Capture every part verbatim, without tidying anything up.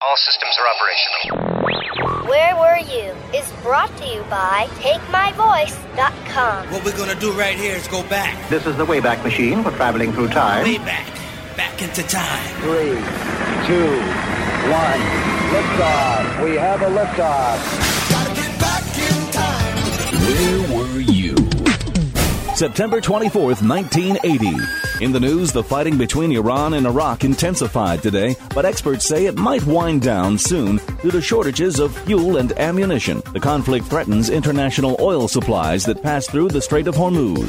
All systems are operational. Where Were You is brought to you by Take My Voice dot com. What we're gonna do right here is go back. This is the Wayback Machine for traveling through time. Way back. Back into time. Three, two, one. Liftoff. We have a liftoff. Gotta get back in time. Where were you? September twenty-fourth, nineteen eighty. In the news, the fighting between Iran and Iraq intensified today, but experts say it might wind down soon due to shortages of fuel and ammunition. The conflict threatens international oil supplies that pass through the Strait of Hormuz.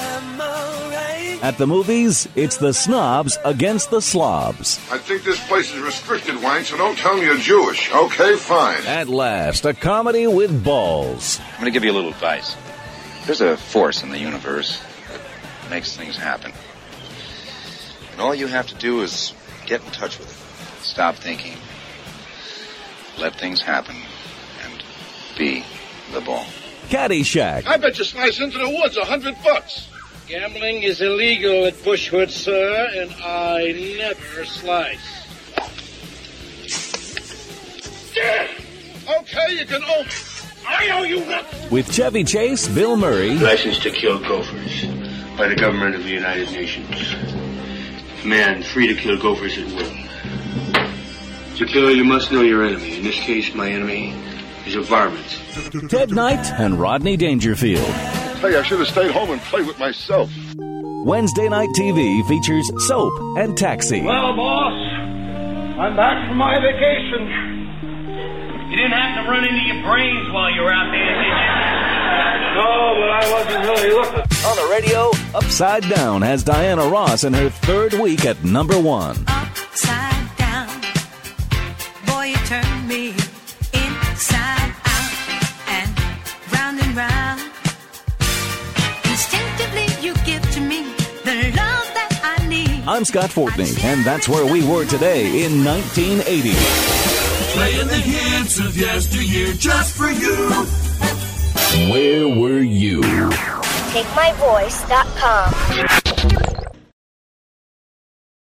At the movies, it's the snobs against the slobs. I think this place is restricted, Wang, so don't tell me you're Jewish. Okay, fine. At last, a comedy with balls. I'm going to give you a little advice. There's a force in the universe that makes things happen. And all you have to do is get in touch with it. Stop thinking. Let things happen. And be the ball. Caddyshack. I bet you slice into the woods a hundred bucks. Gambling is illegal at Bushwood, sir, and I never slice. Yeah. Okay, you can owe me. I owe you nothing. With Chevy Chase, Bill Murray. License to kill gophers by the government of the United Nations. Man free to kill gophers at will. To kill, you must know your enemy. In this case, my enemy is a varmint. Ted Knight and Rodney Dangerfield. Hey, I should have stayed home and played with myself. Wednesday Night T V features Soap and Taxi. Well, boss, I'm back from my vacation. You didn't have to run into your brains while you were out there, did you? No, but I wasn't really looking. On the radio, Upside Down has Diana Ross in her third week at number one. Upside down, boy, you turn me inside out and round and round. Instinctively, you give to me the love that I need. I'm Scott Fortney, and that's where we were today in nineteen eighty. Playing the hits of yesteryear just for you. Where were you? Take My Voice dot com.